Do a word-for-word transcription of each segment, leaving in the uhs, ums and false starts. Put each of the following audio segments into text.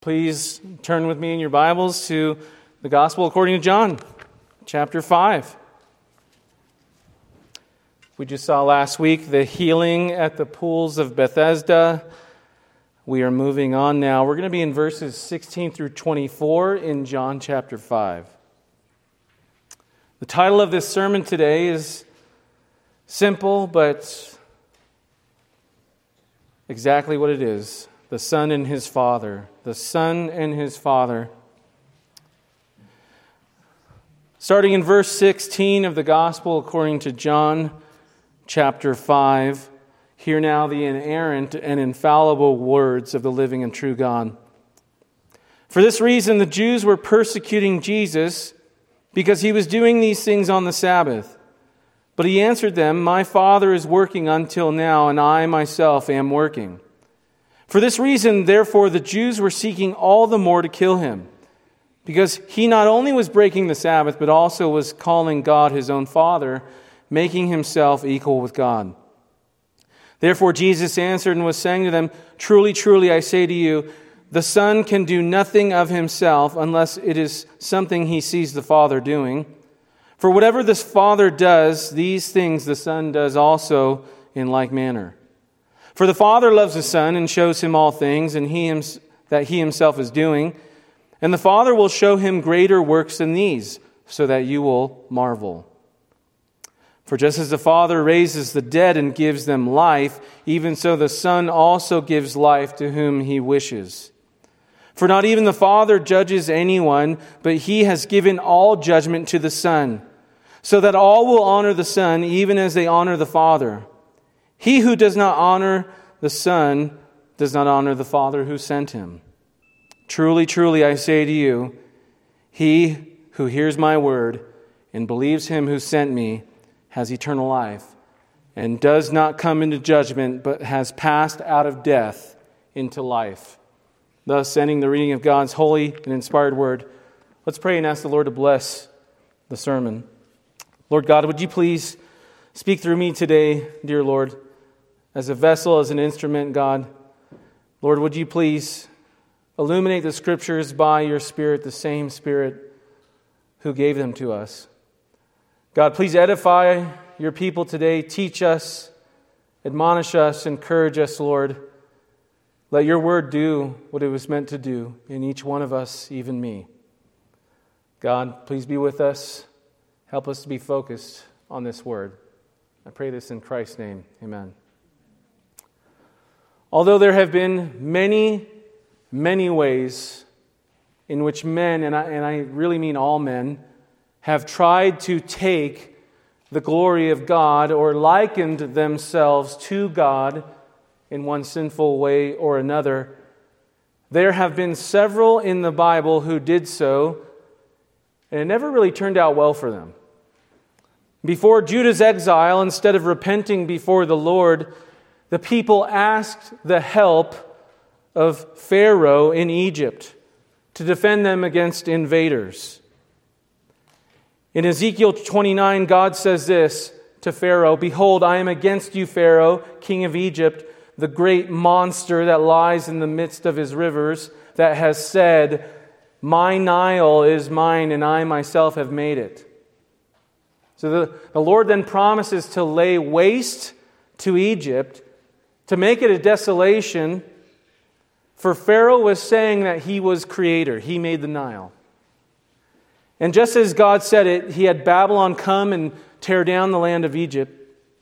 Please turn with me in your Bibles to the Gospel according to John, chapter five. We just saw last week the healing at the pools of Bethesda. We are moving on now. We're going to be in verses sixteen through twenty-four in John chapter five. The title of this sermon today is simple, but exactly what it is. The Son and His Father. The Son and His Father. Starting in verse sixteen of the Gospel according to John chapter five. Hear now the inerrant and infallible words of the living and true God. For this reason the Jews were persecuting Jesus because He was doing these things on the Sabbath. But He answered them, My Father is working until now, and I myself am working. For this reason, therefore, the Jews were seeking all the more to kill Him, because He not only was breaking the Sabbath, but also was calling God His own Father, making Himself equal with God. Therefore Jesus answered and was saying to them, Truly, truly, I say to you, the Son can do nothing of Himself unless it is something He sees the Father doing. For whatever the Father does, these things the Son does also in like manner. For the Father loves the Son and shows Him all things and he him, that He Himself is doing. And the Father will show Him greater works than these, so that you will marvel. For just as the Father raises the dead and gives them life, even so the Son also gives life to whom He wishes. For not even the Father judges anyone, but He has given all judgment to the Son, so that all will honor the Son even as they honor the Father. He who does not honor the Son does not honor the Father who sent Him. Truly, truly, I say to you, he who hears my word and believes Him who sent me has eternal life, and does not come into judgment, but has passed out of death into life. Thus, ending the reading of God's holy and inspired word. Let's pray and ask the Lord to bless the sermon. Lord God, would you please speak through me today, dear Lord, as a vessel, as an instrument, God. Lord, would you please illuminate the Scriptures by your Spirit, the same Spirit who gave them to us. God, please edify your people today. Teach us, admonish us, encourage us, Lord. Let your word do what it was meant to do in each one of us, even me. God, please be with us. Help us to be focused on this word. I pray this in Christ's name. Amen. Although there have been many, many ways in which men, and I, and I really mean all men, have tried to take the glory of God or likened themselves to God in one sinful way or another, there have been several in the Bible who did so, and it never really turned out well for them. Before Judah's exile, instead of repenting before the Lord, the people asked the help of Pharaoh in Egypt to defend them against invaders. In Ezekiel twenty-nine, God says this to Pharaoh, Behold, I am against you, Pharaoh, king of Egypt, the great monster that lies in the midst of his rivers, that has said, My Nile is mine, and I myself have made it. So the, the Lord then promises to lay waste to Egypt, to make it a desolation, for Pharaoh was saying that he was creator. He made the Nile. And just as God said it, He had Babylon come and tear down the land of Egypt.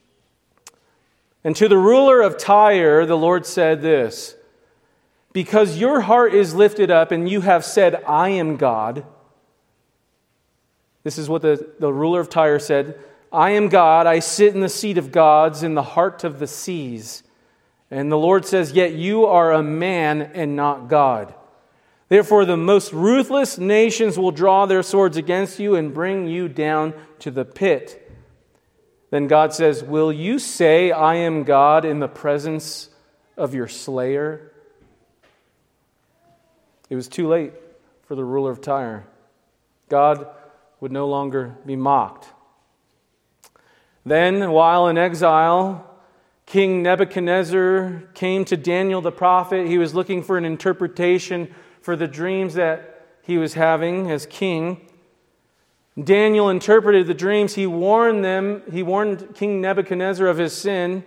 And to the ruler of Tyre, the Lord said this, Because your heart is lifted up and you have said, I am God. This is what the, the ruler of Tyre said, I am God, I sit in the seat of gods in the heart of the seas. And the Lord says, Yet you are a man and not God. Therefore the most ruthless nations will draw their swords against you and bring you down to the pit. Then God says, Will you say, I am God in the presence of your slayer? It was too late for the ruler of Tyre. God would no longer be mocked. Then, while in exile, King Nebuchadnezzar came to Daniel the prophet. He was looking for an interpretation for the dreams that he was having as king. Daniel interpreted the dreams. He warned them, he warned King Nebuchadnezzar of his sin.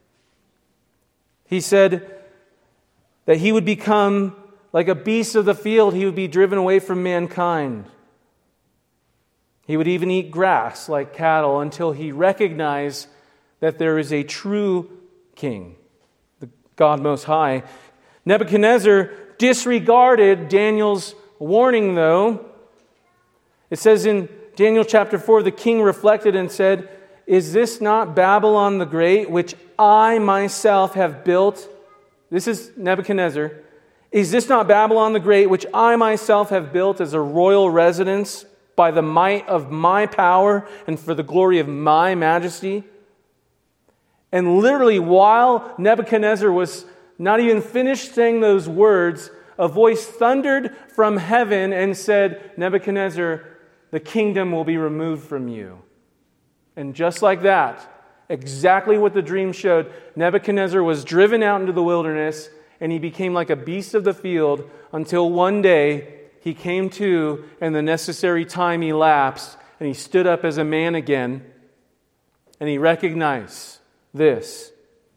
He said that he would become like a beast of the field. He would be driven away from mankind. He would even eat grass like cattle until he recognized that there is a true king, the God Most High. Nebuchadnezzar disregarded Daniel's warning, though. It says in Daniel chapter four, the king reflected and said, "Is this not Babylon the Great, which I myself have built?" This is Nebuchadnezzar. "Is this not Babylon the Great, which I myself have built as a royal residence by the might of my power and for the glory of my majesty?" And literally, while Nebuchadnezzar was not even finished saying those words, a voice thundered from heaven and said, "Nebuchadnezzar, the kingdom will be removed from you." And just like that, exactly what the dream showed, Nebuchadnezzar was driven out into the wilderness and he became like a beast of the field until one day he came to and the necessary time elapsed and he stood up as a man again and he recognized this,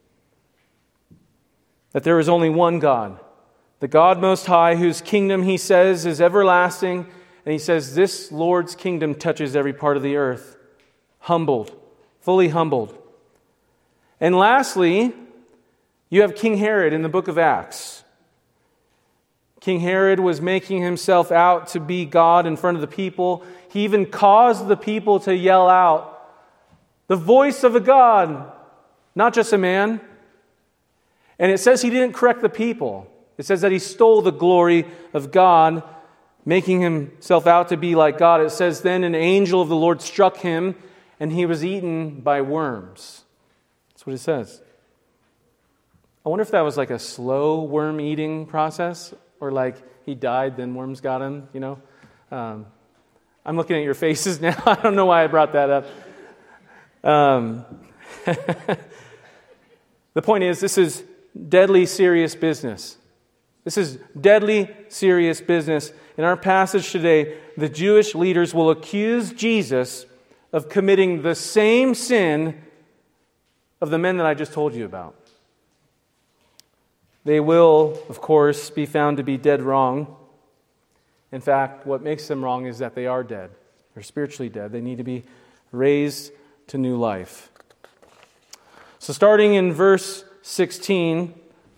that there is only one God, the God Most High, whose kingdom, he says, is everlasting. And he says this Lord's kingdom touches every part of the earth. Humbled, fully humbled. And lastly, you have King Herod in the book of Acts. King Herod was making himself out to be God in front of the people. He even caused the people to yell out, "The voice of a God, not just a man." And it says he didn't correct the people. It says that he stole the glory of God, making himself out to be like God. It says then an angel of the Lord struck him and he was eaten by worms. That's what it says. I wonder if that was like a slow worm eating process, or like he died, then worms got him, you know. Um, I'm looking at your faces now. I don't know why I brought that up. Um, the point is, this is deadly serious business. This is deadly serious business. In our passage today, the Jewish leaders will accuse Jesus of committing the same sin of the men that I just told you about. They will, of course, be found to be dead wrong. In fact, what makes them wrong is that they are dead. They're spiritually dead. They need to be raised to new life. So starting in verse sixteen,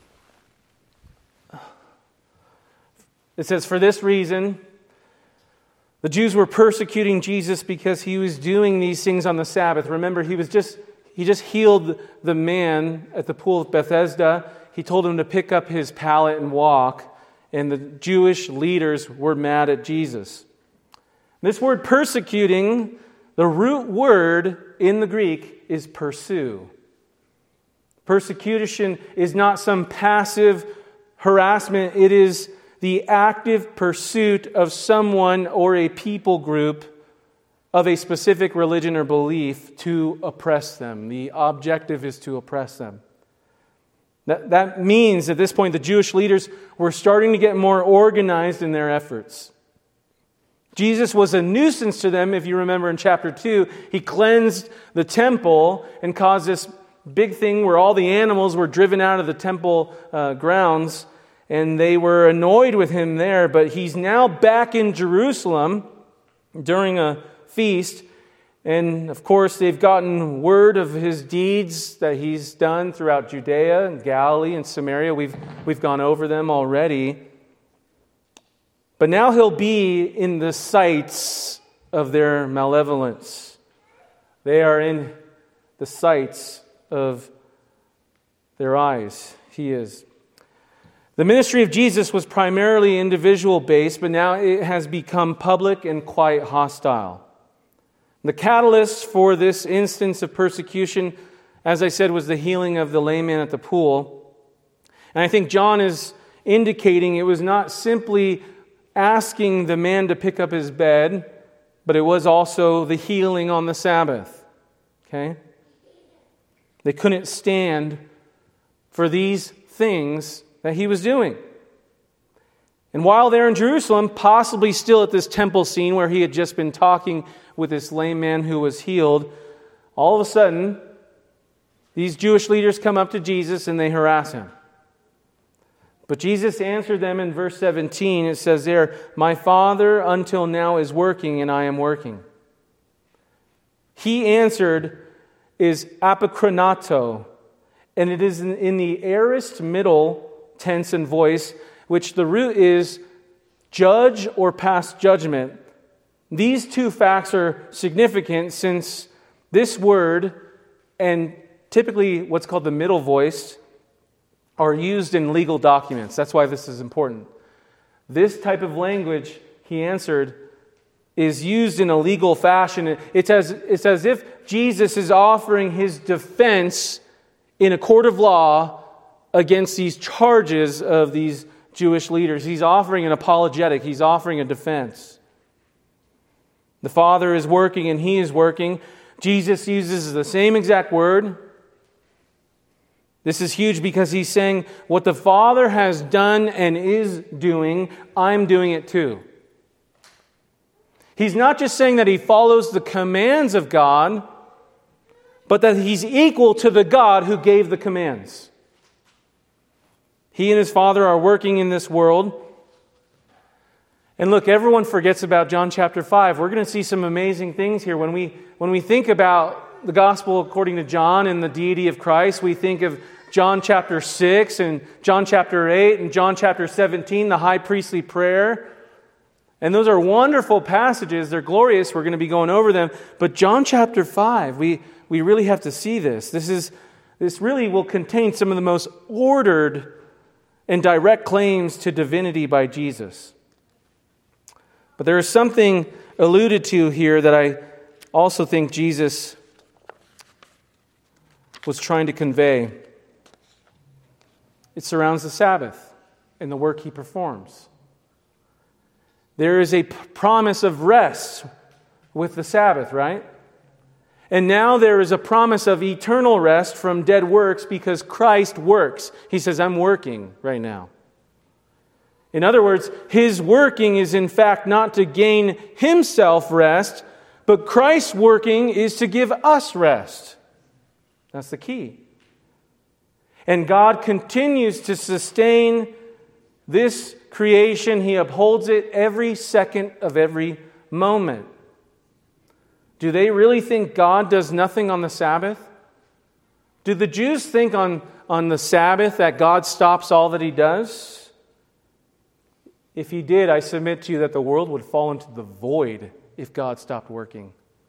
it says, "For this reason, the Jews were persecuting Jesus because he was doing these things on the Sabbath." Remember, he was just he just healed the man at the pool of Bethesda. He told him to pick up his pallet and walk, and the Jewish leaders were mad at Jesus. This word persecuting, the root word in the Greek is pursue. Persecution is not some passive harassment. It is the active pursuit of someone or a people group of a specific religion or belief to oppress them. The objective is to oppress them. That, that means at this point the Jewish leaders were starting to get more organized in their efforts. Jesus was a nuisance to them. If you remember in chapter two, he cleansed the temple and caused this big thing where all the animals were driven out of the temple uh, grounds, and they were annoyed with him there. But he's now back in Jerusalem during a feast. And of course, they've gotten word of his deeds that he's done throughout Judea and Galilee and Samaria. We've, we've gone over them already. But now he'll be in the sights of their malevolence. They are in the sights of their eyes. He is. The ministry of Jesus was primarily individual based, but now it has become public and quite hostile. The catalyst for this instance of persecution, as I said, was the healing of the lame man at the pool. And I think John is indicating it was not simply asking the man to pick up his bed, but it was also the healing on the Sabbath. Okay? They couldn't stand for these things that he was doing. And while they're in Jerusalem, possibly still at this temple scene where he had just been talking with this lame man who was healed, all of a sudden, these Jewish leaders come up to Jesus and they harass him. But Jesus answered them in verse seventeen. It says there, "My Father until now is working, and I am working." He answered is apokrynato, and it is in, in the aorist middle tense and voice, which the root is judge or pass judgment. These two facts are significant since this word and typically what's called the middle voice are used in legal documents. That's why this is important. This type of language, he answered, is used in a legal fashion. It's as, it's as if Jesus is offering his defense in a court of law against these charges of these Jewish leaders. He's offering an apologetic. He's offering a defense. The Father is working and he is working. Jesus uses the same exact word. This is huge because he's saying, what the Father has done and is doing, I'm doing it too. He's not just saying that he follows the commands of God, but that he's equal to the God who gave the commands. He and his Father are working in this world. And look, everyone forgets about John chapter five. We're going to see some amazing things here. When we, when we think about the gospel according to John and the deity of Christ, we think of John chapter six and John chapter eight and John chapter seventeen, the high priestly prayer. And those are wonderful passages. They're glorious. We're going to be going over them. But John chapter five, we, we really have to see this. This is this really will contain some of the most ordered and direct claims to divinity by Jesus. But there is something alluded to here that I also think Jesus was trying to convey. It surrounds the Sabbath and the work he performs. There is a p- promise of rest with the Sabbath, right? And now there is a promise of eternal rest from dead works because Christ works. He says, I'm working right now. In other words, his working is in fact not to gain himself rest, but Christ's working is to give us rest. That's the key. And God continues to sustain this creation. He upholds it every second of every moment. Do they really think God does nothing on the Sabbath? Do the Jews think on, on the Sabbath that God stops all that he does? If he did, I submit to you that the world would fall into the void if God stopped working.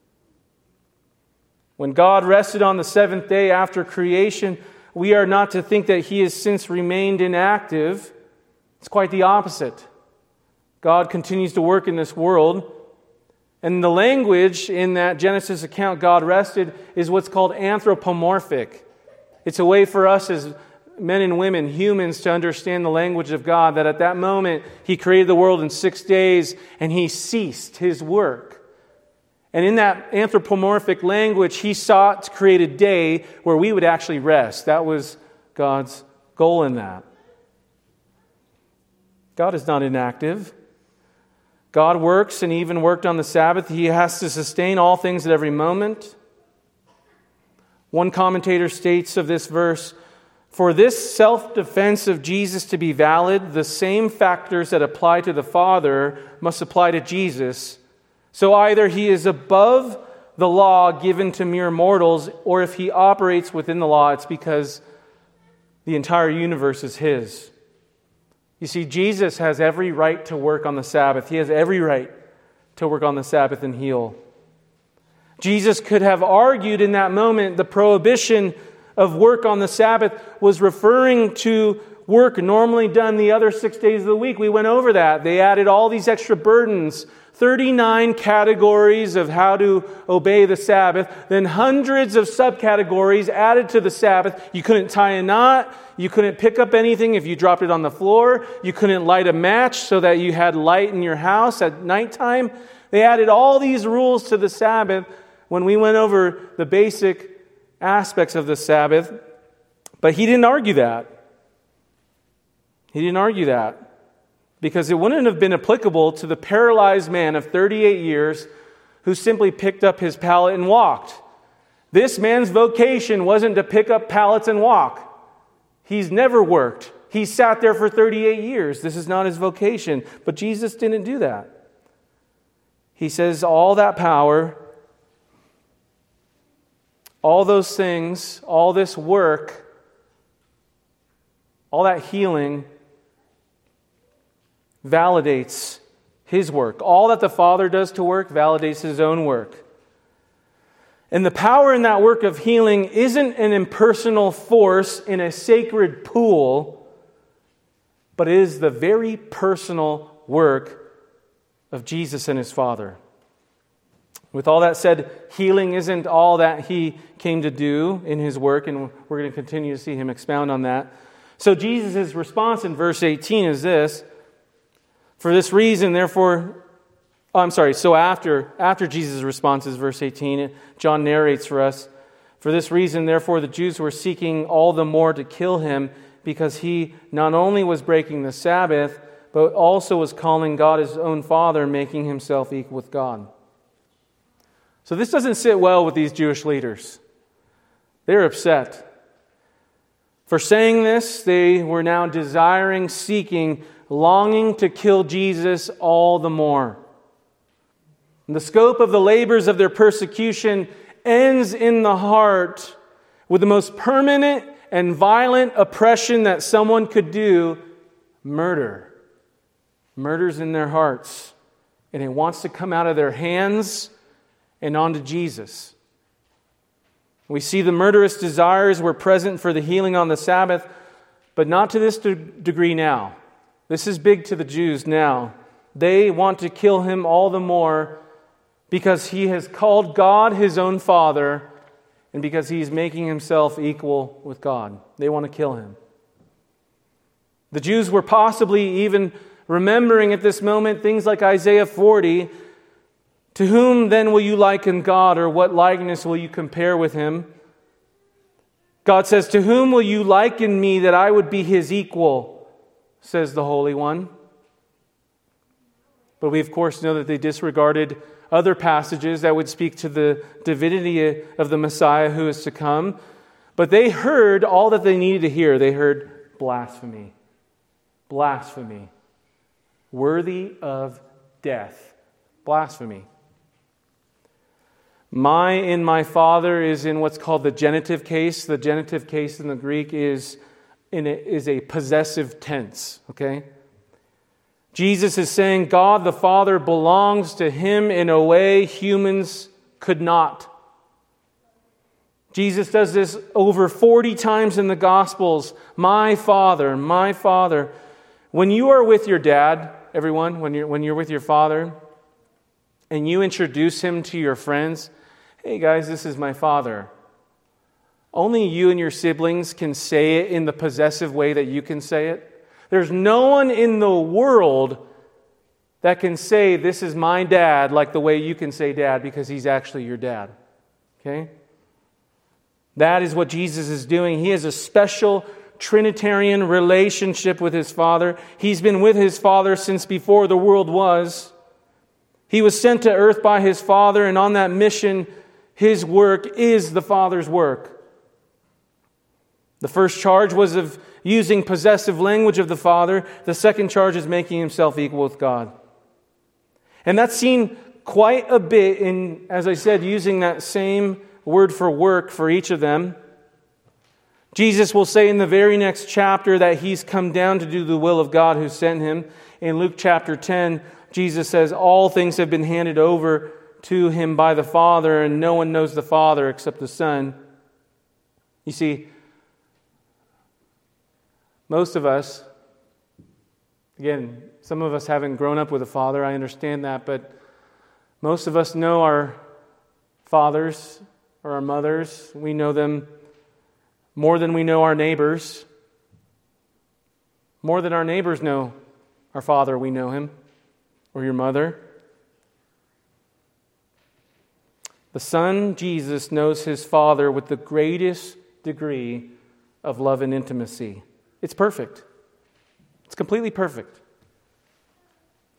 When God rested on the seventh day after creation, we are not to think that he has since remained inactive. It's quite the opposite. God continues to work in this world. And the language in that Genesis account, God rested, is what's called anthropomorphic. It's a way for us as men and women, humans, to understand the language of God, that at that moment he created the world in six days and he ceased his work. And in that anthropomorphic language, he sought to create a day where we would actually rest. That was God's goal in that. God is not inactive. God works and even worked on the Sabbath. He has to sustain all things at every moment. One commentator states of this verse, for this self-defense of Jesus to be valid, the same factors that apply to the Father must apply to Jesus. So either he is above the law given to mere mortals, or if he operates within the law, it's because the entire universe is his. You see, Jesus has every right to work on the Sabbath. He has every right to work on the Sabbath and heal. Jesus could have argued in that moment the prohibition of work on the Sabbath was referring to work normally done the other six days of the week. We went over that. They added all these extra burdens, thirty-nine categories of how to obey the Sabbath, then hundreds of subcategories added to the Sabbath. You couldn't tie a knot. You couldn't pick up anything if you dropped it on the floor. You couldn't light a match so that you had light in your house at nighttime. They added all these rules to the Sabbath when we went over the basic aspects of the Sabbath. But he didn't argue that. He didn't argue that. because it wouldn't have been applicable to the paralyzed man of thirty-eight years who simply picked up his pallet and walked. This man's vocation wasn't to pick up pallets and walk. He's never worked. He sat there for thirty-eight years. This is not his vocation. But Jesus didn't do that. He says all that power, all those things, all this work, all that healing validates His work. All that the Father does to work validates His own work. And the power in that work of healing isn't an impersonal force in a sacred pool, but it is the very personal work of Jesus and His Father. With all that said, healing isn't all that He came to do in His work, and we're going to continue to see Him expound on that. So Jesus' response in verse eighteen is this: for this reason, therefore, oh, I'm sorry, so after, after Jesus' response is verse eighteen, John narrates for us, for this reason, therefore, the Jews were seeking all the more to kill Him, because He not only was breaking the Sabbath, but also was calling God His own Father, making Himself equal with God. So this doesn't sit well with these Jewish leaders. They're upset. For saying this, they were now desiring, seeking, longing to kill Jesus all the more. And the scope of the labors of their persecution ends in the heart with the most permanent and violent oppression that someone could do: murder. Murder's in their hearts, and it wants to come out of their hands and onto Jesus. We see the murderous desires were present for the healing on the Sabbath, but not to this de- degree now. This is big to the Jews now. They want to kill Him all the more because He has called God His own Father, and because He's making Himself equal with God. They want to kill Him. The Jews were possibly even remembering at this moment things like Isaiah forty. To whom then will you liken God, or what likeness will you compare with Him? God says, to whom will you liken me that I would be His equal, says the Holy One. But we of course know that they disregarded other passages that would speak to the divinity of the Messiah who is to come. But they heard all that they needed to hear. They heard blasphemy. Blasphemy. Worthy of death. Blasphemy. My in my Father is in what's called the genitive case. The genitive case in the Greek is, in a, is a possessive tense. Okay? Jesus is saying God the Father belongs to Him in a way humans could not. Jesus does this over forty times in the Gospels. My Father, my Father. When you are with your dad, everyone, when you're, when you're with your father, and you introduce him to your friends, hey guys, this is my father. Only you and your siblings can say it in the possessive way that you can say it. There's no one in the world that can say, this is my dad, like the way you can say dad, because he's actually your dad. Okay? That is what Jesus is doing. He has a special Trinitarian relationship with His Father. He's been with His Father since before the world was. He was sent to earth by His Father, and on that mission, His work is the Father's work. The first charge was of using possessive language of the Father. The second charge is making Himself equal with God. And that's seen quite a bit in, as I said, using that same word for work for each of them. Jesus will say in the very next chapter that He's come down to do the will of God who sent Him. In Luke chapter ten, Jesus says, all things have been handed over to Him by the Father, and no one knows the Father except the Son. You see, most of us, again, some of us haven't grown up with a father, I understand that, but most of us know our fathers or our mothers. We know them more than we know our neighbors. More than our neighbors know our father, we know him, or your mother. The Son, Jesus, knows His Father with the greatest degree of love and intimacy. It's perfect. It's completely perfect.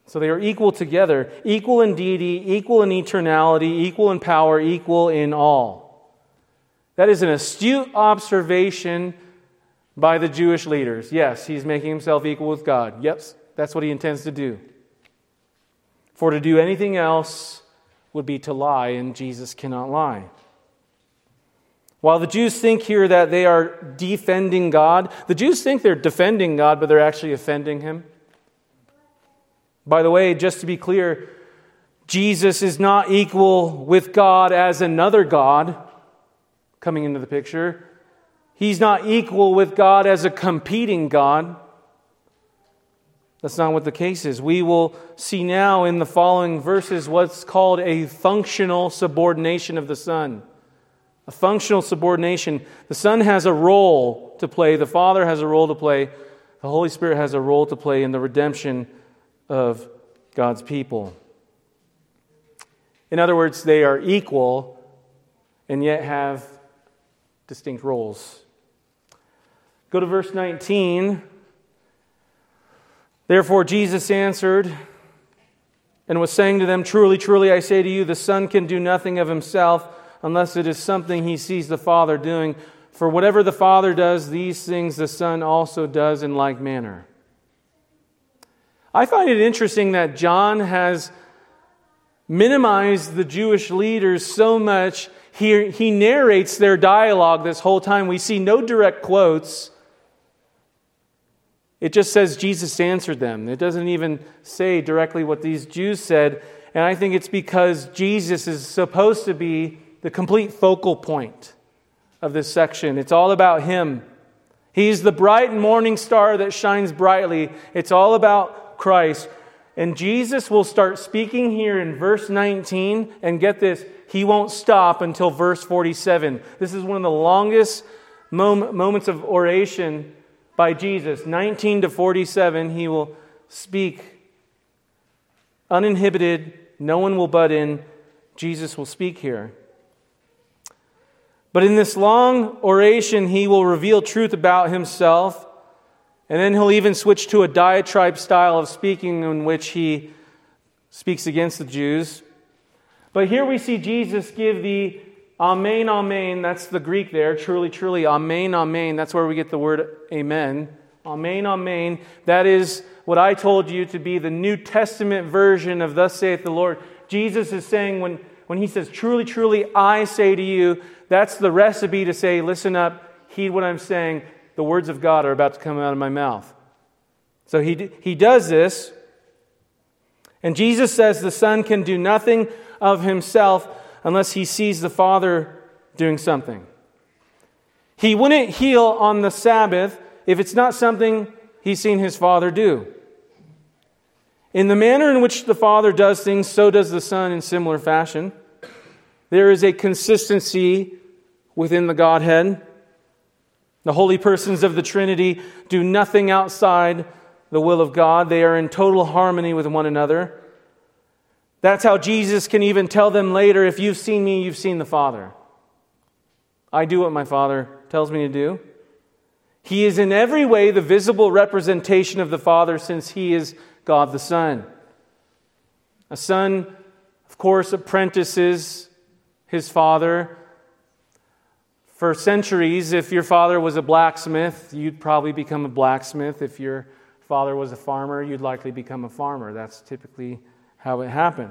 So they are equal together, equal in deity, equal in eternality, equal in power, equal in all. That is an astute observation by the Jewish leaders. Yes, he's making himself equal with God. Yes, that's what he intends to do. For to do anything else would be to lie, and Jesus cannot lie. While the Jews think here that they are defending God, the Jews think they're defending God, but they're actually offending Him. By the way, just to be clear, Jesus is not equal with God as another God coming into the picture. He's not equal with God as a competing God. That's not what the case is. We will see now in the following verses what's called a functional subordination of the Son. A functional subordination. The Son has a role to play. The Father has a role to play. The Holy Spirit has a role to play in the redemption of God's people. In other words, they are equal and yet have distinct roles. Go to verse nineteen. Therefore Jesus answered and was saying to them, Truly, truly, I say to you, the Son can do nothing of himself unless it is something he sees the Father doing. For whatever the Father does, these things the Son also does in like manner. I find it interesting that John has minimized the Jewish leaders so much. He, he narrates their dialogue this whole time. We see no direct quotes. It just says Jesus answered them. It doesn't even say directly what these Jews said. And I think it's because Jesus is supposed to be the complete focal point of this section. It's all about Him. He's the bright and morning star that shines brightly. It's all about Christ. And Jesus will start speaking here in verse nineteen. And get this, He won't stop until verse forty-seven. This is one of the longest mom- moments of oration by Jesus. nineteen to forty-seven, He will speak uninhibited. No one will butt in. Jesus will speak here. But in this long oration, He will reveal truth about Himself. And then He'll even switch to a diatribe style of speaking in which He speaks against the Jews. But here we see Jesus give the Amen, Amen. That's the Greek there. Truly, truly. Amen, Amen. That's where we get the word Amen. Amen, Amen. That is what I told you to be the New Testament version of Thus saith the Lord. Jesus is saying when, when He says, Truly, truly, I say to you, that's the recipe to say, listen up, heed what I'm saying. The words of God are about to come out of my mouth. So he, he does this. And Jesus says the Son can do nothing of Himself unless He sees the Father doing something. He wouldn't heal on the Sabbath if it's not something He's seen His Father do. In the manner in which the Father does things, so does the Son in similar fashion. There is a consistency within the Godhead. The holy persons of the Trinity do nothing outside the will of God. They are in total harmony with one another. That's how Jesus can even tell them later, if you've seen me, you've seen the Father. I do what my Father tells me to do. He is in every way the visible representation of the Father, since He is God the Son. A son, of course, apprentices his father. For centuries, if your father was a blacksmith, you'd probably become a blacksmith. If your father was a farmer, you'd likely become a farmer. That's typically how it happened.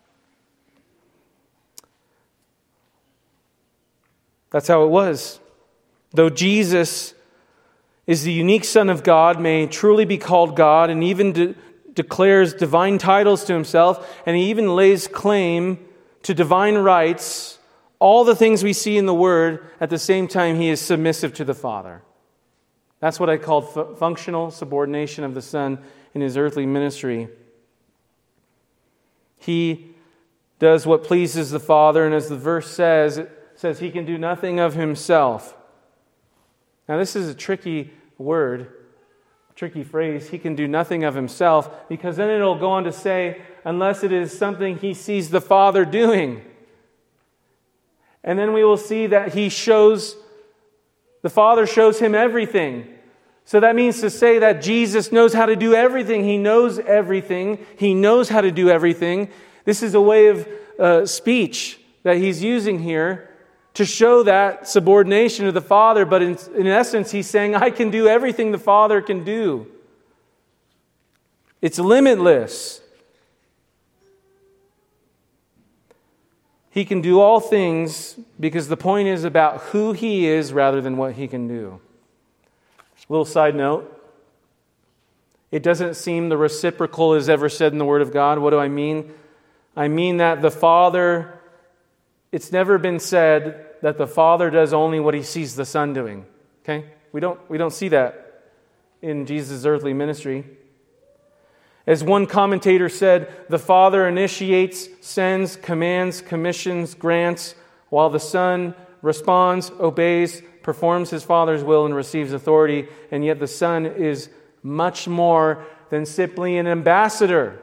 That's how it was. Though Jesus is the unique Son of God, may truly be called God, and even de- declares divine titles to Himself, and He even lays claim to divine rights, all the things we see in the Word, at the same time He is submissive to the Father. That's what I called fu- functional subordination of the Son in His earthly ministry. He does what pleases the Father, and as the verse says, it says He can do nothing of Himself. Now this is a tricky word, tricky phrase. He can do nothing of Himself, because then it'll go on to say, unless it is something He sees the Father doing. And then we will see that He shows, the Father shows Him everything. So that means to say that Jesus knows how to do everything. He knows everything. He knows how to do everything. This is a way of uh, speech that he's using here to show that subordination of the Father. But in, in essence, he's saying, I can do everything the Father can do. It's limitless. He can do all things because the point is about who he is rather than what he can do. A little side note. It doesn't seem the reciprocal is ever said in the Word of God. What do I mean? I mean that the Father, it's never been said that the Father does only what he sees the Son doing. Okay? We don't, we don't see that in Jesus' earthly ministry. As one commentator said, the Father initiates, sends, commands, commissions, grants, while the Son responds, obeys, performs his Father's will, and receives authority. And yet the Son is much more than simply an ambassador.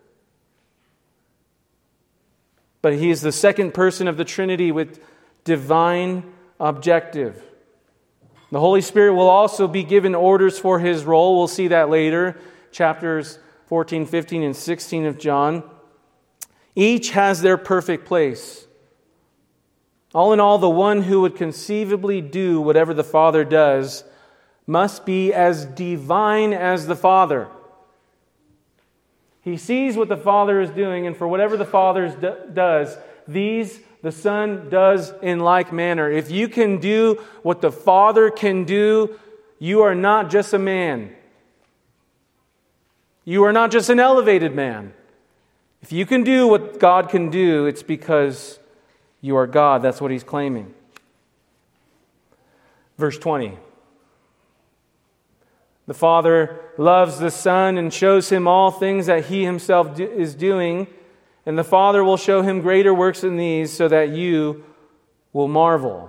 But he is the second person of the Trinity with divine objective. The Holy Spirit will also be given orders for his role. We'll see that later. Chapters fourteen, fifteen, and sixteen of John. Each has their perfect place. All in all, the one who would conceivably do whatever the Father does must be as divine as the Father. He sees what the Father is doing, and for whatever the Father d- does, these the Son does in like manner. If you can do what the Father can do, you are not just a man. You are not just an elevated man. If you can do what God can do, it's because you are God. That's what he's claiming. Verse twenty. The Father loves the Son and shows him all things that he himself do, is doing, and the Father will show him greater works than these so that you will marvel.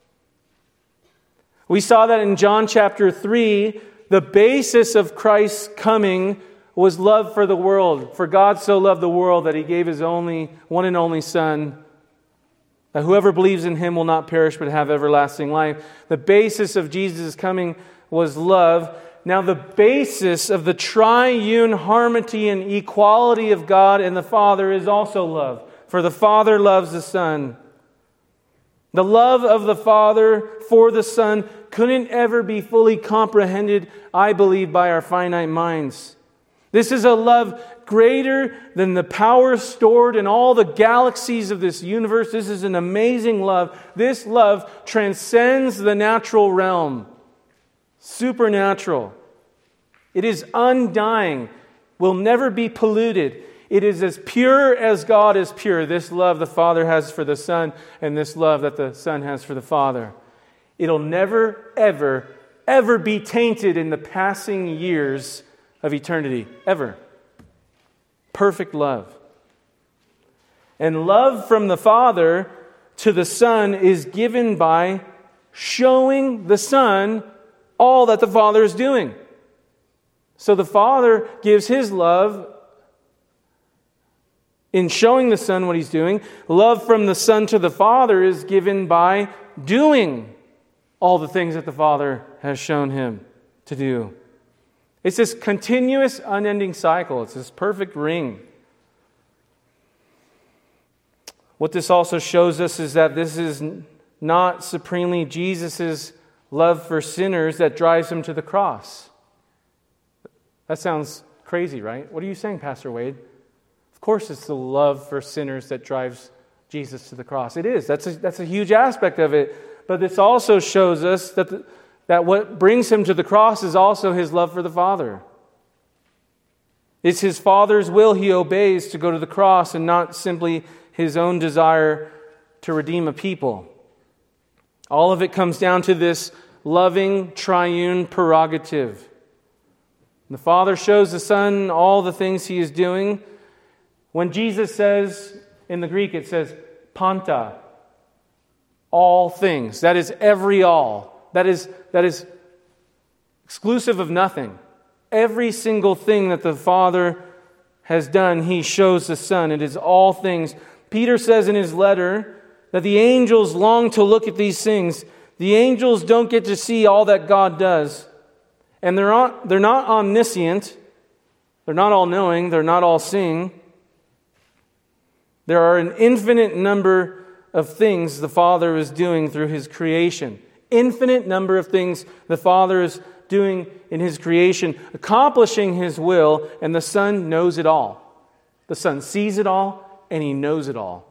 We saw that in John chapter three, the basis of Christ's coming was love for the world. For God so loved the world that he gave his only one and only Son, that whoever believes in him will not perish but have everlasting life. The basis of Jesus' coming was love. Now the basis of the triune harmony and equality of God and the Father is also love. For the Father loves the Son. The love of the Father for the Son couldn't ever be fully comprehended, I believe, by our finite minds. This is a love greater than the power stored in all the galaxies of this universe. This is an amazing love. This love transcends the natural realm. Supernatural. It is undying, will never be polluted. It is as pure as God is pure. This love the Father has for the Son and this love that the Son has for the Father. It'll never, ever, ever be tainted in the passing years of eternity. Ever. Perfect love. And love from the Father to the Son is given by showing the Son all that the Father is doing. So the Father gives his love in showing the Son what he's doing. Love from the Son to the Father is given by doing all the things that the Father has shown him to do. It's this continuous, unending cycle. It's this perfect ring. What this also shows us is that this is not supremely Jesus' love for sinners that drives him to the cross. That sounds crazy, right? What are you saying, Pastor Wade? Of course it's the love for sinners that drives Jesus to the cross. It is. That's a, that's a huge aspect of it. But this also shows us that, the, that what brings him to the cross is also his love for the Father. It's his Father's will he obeys to go to the cross and not simply his own desire to redeem a people. All of it comes down to this loving triune prerogative. The Father shows the Son all the things he is doing. When Jesus says, in the Greek it says, panta, all things. That is every all. That is, that is exclusive of nothing. Every single thing that the Father has done, he shows the Son. It is all things. Peter says in his letter that the angels long to look at these things. The angels don't get to see all that God does. And they're not, they're not omniscient. They're not all-knowing. They're not all-seeing. There are an infinite number of things the Father is doing through His creation. Infinite number of things the Father is doing in His creation, accomplishing His will, and the Son knows it all. The Son sees it all, and He knows it all.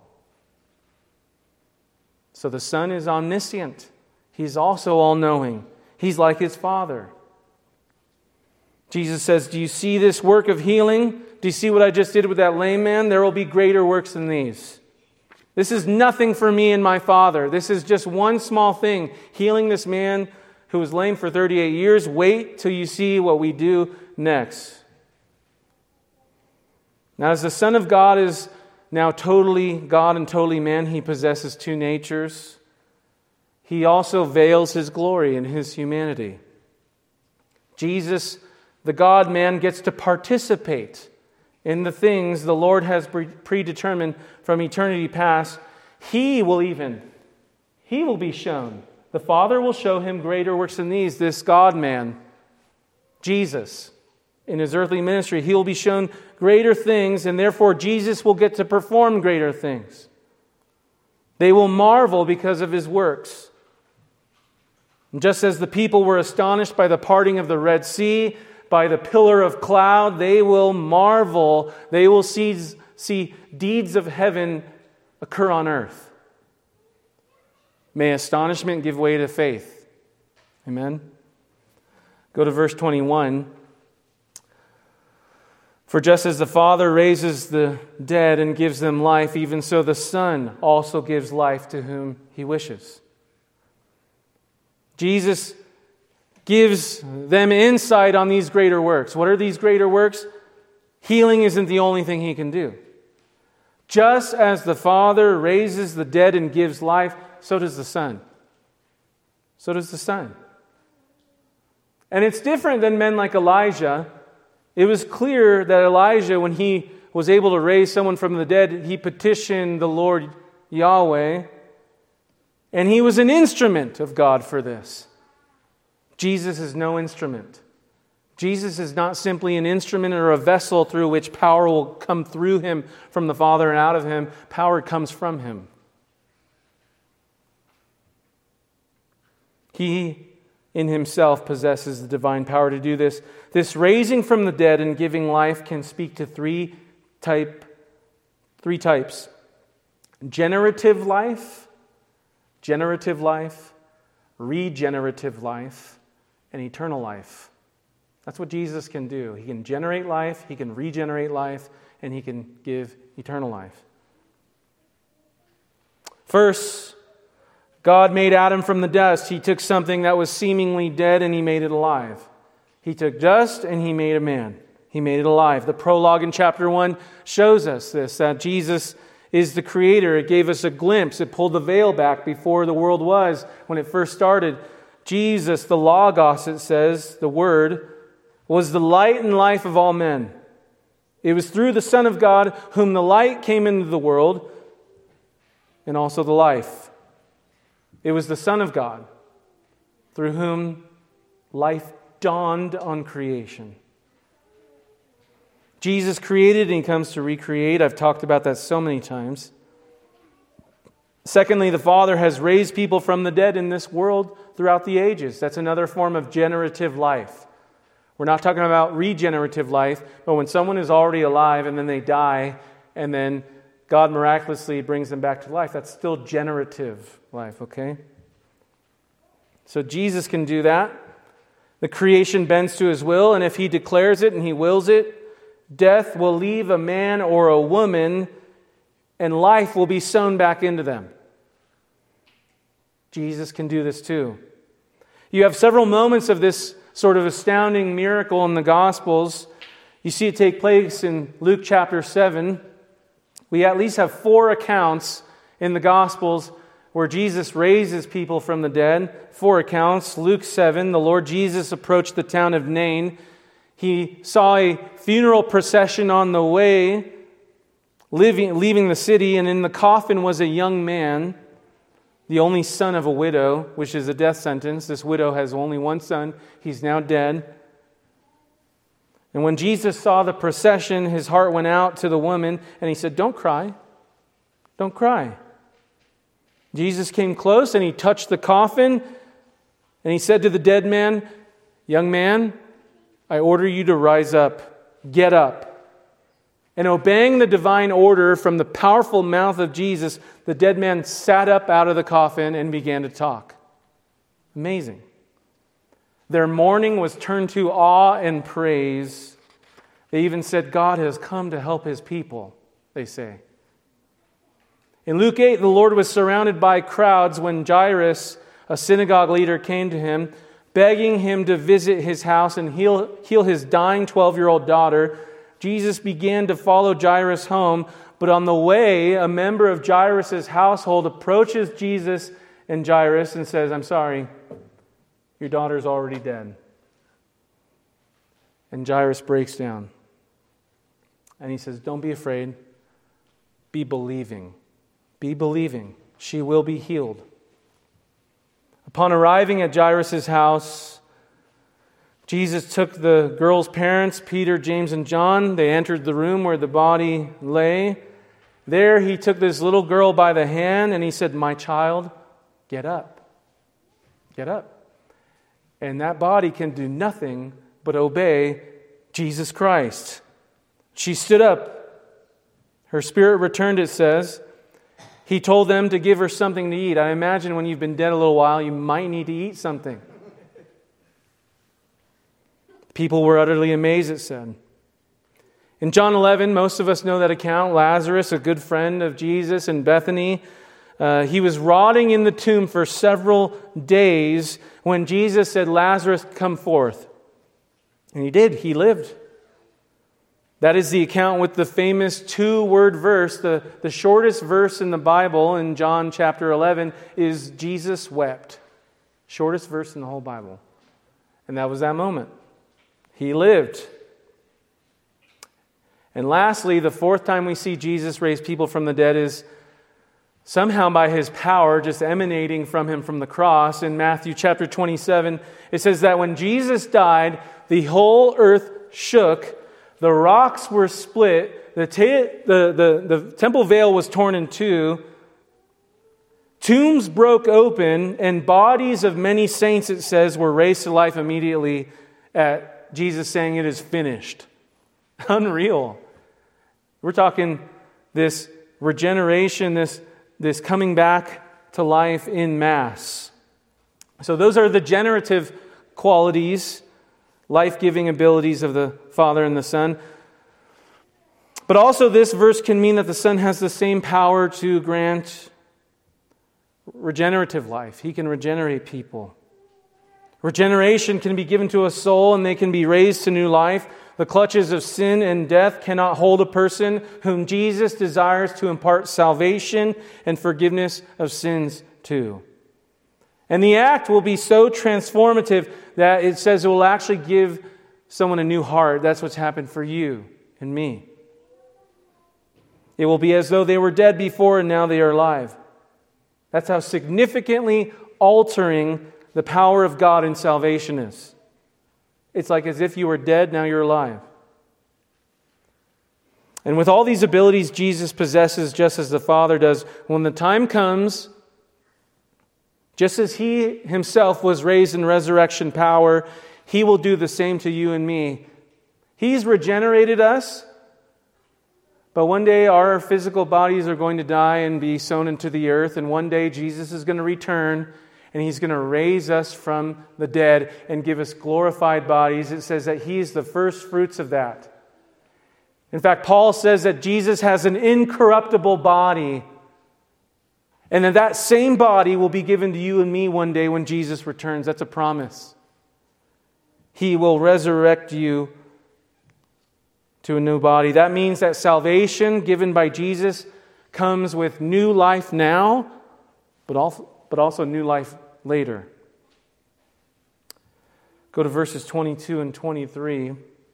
So the Son is omniscient. He's also all-knowing. He's like His Father. Jesus says, do you see this work of healing? Do you see what I just did with that lame man? There will be greater works than these. This is nothing for me and my Father. This is just one small thing. Healing this man who was lame for thirty-eight years. Wait till you see what we do next. Now, as the Son of God is now totally God and totally man, He possesses two natures. He also veils His glory in His humanity. Jesus, the God-man, gets to participate in the things the Lord has predetermined from eternity past. He will even, He will be shown. The Father will show Him greater works than these. This God-man, Jesus, in His earthly ministry, He will be shown greater things, and therefore Jesus will get to perform greater things. They will marvel because of His works. And just as the people were astonished by the parting of the Red Sea, by the pillar of cloud, they will marvel. They will see, see deeds of heaven occur on earth. May astonishment give way to faith. Amen. Go to verse twenty-one. For just as the Father raises the dead and gives them life, even so the Son also gives life to whom He wishes. Jesus gives them insight on these greater works. What are these greater works? Healing isn't the only thing He can do. Just as the Father raises the dead and gives life, so does the Son. So does the Son. And it's different than men like Elijah. It was clear that Elijah, when he was able to raise someone from the dead, he petitioned the Lord Yahweh, and he was an instrument of God for this. Jesus is no instrument. Jesus is not simply an instrument or a vessel through which power will come through Him from the Father and out of Him. Power comes from Him. He in Himself possesses the divine power to do this. This raising from the dead and giving life can speak to three type, three types. Generative life, generative life, regenerative life, and eternal life. That's what Jesus can do. He can generate life, He can regenerate life, and He can give eternal life. First, God made Adam from the dust. He took something that was seemingly dead and He made it alive. He took dust and He made a man. He made it alive. The prologue in chapter one shows us this, that Jesus is the Creator. It gave us a glimpse. It pulled the veil back before the world was, when it first started. Jesus, the Logos, it says, the Word, was the light and life of all men. It was through the Son of God whom the light came into the world, and also the life. It was the Son of God through whom life dawned on creation. Jesus created and He comes to recreate. I've talked about that so many times. Secondly, the Father has raised people from the dead in this world throughout the ages. That's another form of generative life. We're not talking about regenerative life, but when someone is already alive and then they die and then God miraculously brings them back to life, that's still generative life, okay? So Jesus can do that. The creation bends to His will, and if He declares it and He wills it, death will leave a man or a woman, and life will be sown back into them. Jesus can do this too. You have several moments of this sort of astounding miracle in the Gospels. You see it take place in Luke chapter seven. We at least have four accounts in the Gospels where Jesus raises people from the dead. Four accounts. Luke seven, the Lord Jesus approached the town of Nain. He saw a funeral procession on the way, leaving, leaving the city, and in the coffin was a young man, the only son of a widow, which is a death sentence. This widow has only one son. He's now dead. And when Jesus saw the procession, his heart went out to the woman, and he said, "Don't cry. Don't cry." Jesus came close, and he touched the coffin, and he said to the dead man, "Young man, I order you to rise up. Get up." And obeying the divine order from the powerful mouth of Jesus, the dead man sat up out of the coffin and began to talk. Amazing. Their mourning was turned to awe and praise. They even said, "God has come to help his people," they say. In Luke eight, the Lord was surrounded by crowds when Jairus, a synagogue leader, came to him, begging him to visit his house and heal, heal his dying twelve-year-old daughter. Jesus began to follow Jairus home, but on the way, a member of Jairus' household approaches Jesus and Jairus and says, "I'm sorry, your daughter's already dead." And Jairus breaks down. And he says, "Don't be afraid. Be believing. Be believing. She will be healed." Upon arriving at Jairus' house, Jesus took the girl's parents, Peter, James, and John. They entered the room where the body lay. There he took this little girl by the hand and he said, "My child, get up. Get up." And that body can do nothing but obey Jesus Christ. She stood up. Her spirit returned, it says. He told them to give her something to eat. I imagine when you've been dead a little while, you might need to eat something. People were utterly amazed, it said. In John eleven, most of us know that account. Lazarus, a good friend of Jesus in Bethany, uh, he was rotting in the tomb for several days when Jesus said, "Lazarus, come forth." And he did. He lived. That is the account with the famous two-word verse. The, the shortest verse in the Bible in John chapter eleven is Jesus wept. Shortest verse in the whole Bible. And that was that moment. He lived. And lastly, the fourth time we see Jesus raise people from the dead is somehow by his power just emanating from him from the cross. In Matthew chapter twenty-seven, it says that when Jesus died, the whole earth shook. The rocks were split. The, ta- the, the, the temple veil was torn in two. Tombs broke open, and bodies of many saints, it says, were raised to life immediately at Jesus saying, "It is finished." Unreal. We're talking this regeneration, this, this coming back to life in mass. So those are the generative qualities, life-giving abilities of the Father and the Son. But also this verse can mean that the Son has the same power to grant regenerative life. He can regenerate people. Regeneration can be given to a soul and they can be raised to new life. The clutches of sin and death cannot hold a person whom Jesus desires to impart salvation and forgiveness of sins to. And the act will be so transformative that it says it will actually give someone a new heart. That's what's happened for you and me. It will be as though they were dead before and now they are alive. That's how significantly altering the power of God in salvation is. It's like as if you were dead, now you're alive. And with all these abilities Jesus possesses, just as the Father does, when the time comes, just as He Himself was raised in resurrection power, He will do the same to you and me. He's regenerated us, but one day our physical bodies are going to die and be sown into the earth, and one day Jesus is going to return, and He's going to raise us from the dead and give us glorified bodies. It says that He is the first fruits of that. In fact, Paul says that Jesus has an incorruptible body, and that that same body will be given to you and me one day when Jesus returns. That's a promise. He will resurrect you to a new body. That means that salvation given by Jesus comes with new life now, but also, but also new life later. Go to verses twenty-two and twenty-three.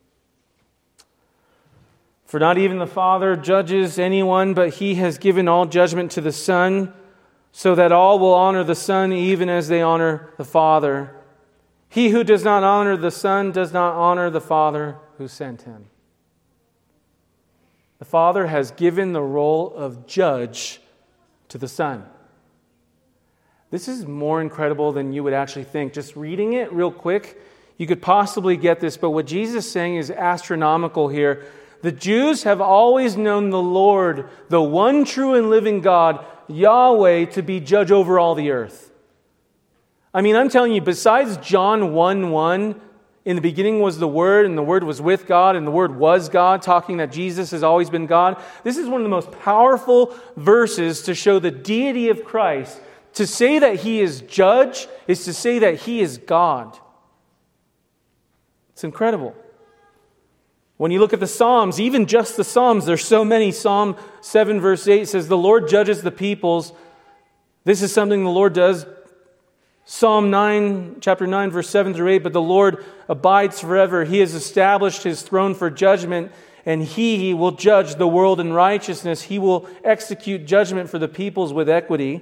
For not even the Father judges anyone, but He has given all judgment to the Son, so that all will honor the Son even as they honor the Father. He who does not honor the Son does not honor the Father who sent him. The Father has given the role of judge to the Son. This is more incredible than you would actually think. Just reading it real quick, you could possibly get this, but what Jesus is saying is astronomical here. The Jews have always known the Lord, the one true and living God, Yahweh, to be judge over all the earth. I mean, I'm telling you, besides John one one, in the beginning was the Word, and the Word was with God, and the Word was God, talking that Jesus has always been God. This is one of the most powerful verses to show the deity of Christ. To say that He is judge is to say that He is God. It's incredible. When you look at the Psalms, even just the Psalms, there's so many. Psalm seven verse eight says, the Lord judges the peoples. This is something the Lord does. Psalm nine, chapter nine, verse seven through eight, but the Lord abides forever. He has established His throne for judgment, and He, he will judge the world in righteousness. He will execute judgment for the peoples with equity.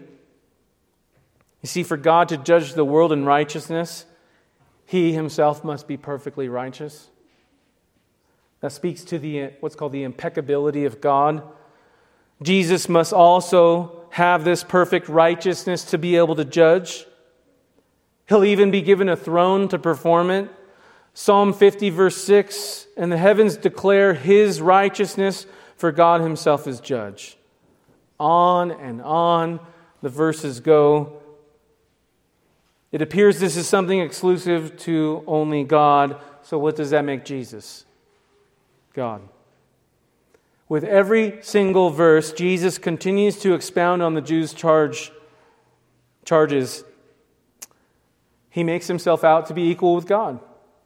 You see, for God to judge the world in righteousness, He Himself must be perfectly righteous. That speaks to the what's called the impeccability of God. Jesus must also have this perfect righteousness to be able to judge. He'll even be given a throne to perform it. Psalm fifty verse six, and the heavens declare His righteousness, for God Himself is judge. On and on the verses go. It appears this is something exclusive to only God. So what does that make Jesus? God. With every single verse, Jesus continues to expound on the Jews' charge, charges. He makes Himself out to be equal with God.